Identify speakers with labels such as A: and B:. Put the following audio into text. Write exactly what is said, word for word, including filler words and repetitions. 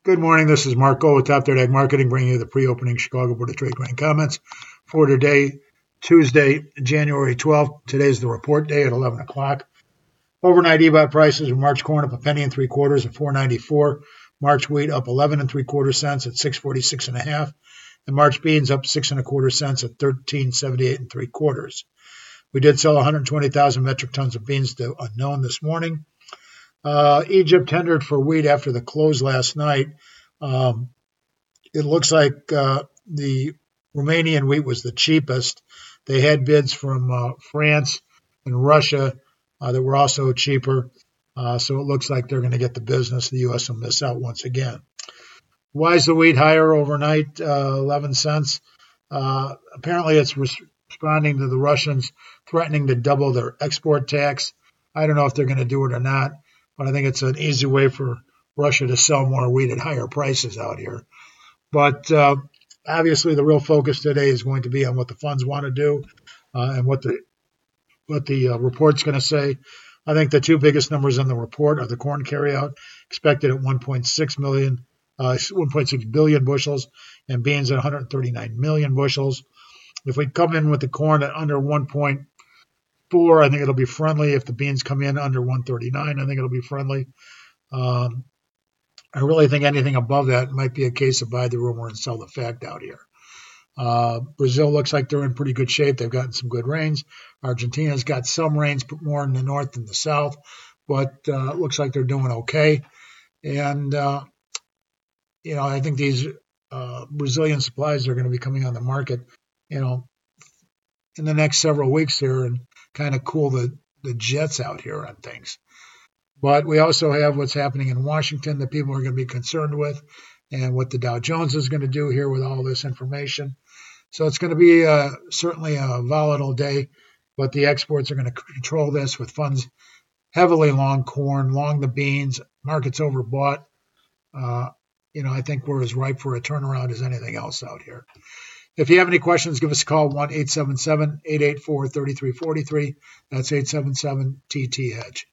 A: Good morning. This is Mark Gold with Top Third Ag Marketing, bringing you the pre-opening Chicago Board of Trade grain comments for today, Tuesday, January twelfth. Today's the report day at eleven o'clock. Overnight E B O T prices: March corn up a penny and three quarters at four ninety-four. March wheat up eleven and three quarter cents at six forty-six and a half. And March beans up six and a quarter cents at thirteen seventy-eight and three quarters. We did sell one hundred twenty thousand metric tons of beans to unknown this morning. Uh, Egypt tendered for wheat after the close last night. Um, it looks like uh, the Romanian wheat was the cheapest. They had bids from uh, France and Russia uh, that were also cheaper. Uh, so it looks like they're going to get the business. The U S will miss out once again. Why is the wheat higher overnight? Uh, eleven cents. Uh, apparently it's res- responding to the Russians threatening to double their export tax. I don't know if they're going to do it or not, but I think it's an easy way for Russia to sell more wheat at higher prices out here. But uh, obviously the real focus today is going to be on what the funds want to do uh, and what the what the uh, report's going to say. I think the two biggest numbers in the report are the corn carryout, expected at one point six million, uh, one point six billion bushels, and beans at one hundred thirty-nine million bushels. If we come in with the corn at under one point four, I think it'll be friendly. If the beans come in under one thirty-nine, I think it'll be friendly. Um, I really think anything above that might be a case of buy the rumor and sell the fact out here. Uh, Brazil looks like they're in pretty good shape. They've gotten some good rains. Argentina's got some rains, but more in the north than the south. But uh, it looks like they're doing okay. And, uh, you know, I think these uh, Brazilian supplies are going to be coming on the market, you know, in the next several weeks here and kind of cool the, the jets out here on things. But we also have what's happening in Washington that people are going to be concerned with and what the Dow Jones is going to do here with all this information. So it's going to be uh, certainly a volatile day, but the exports are going to control this with funds heavily long corn, long the beans, markets overbought. Uh, you know, I think we're as ripe for a turnaround as anything else out here. If you have any questions, give us a call, one eight seven seven, eight eight four, three three four three. That's eight seven seven T T Hedge.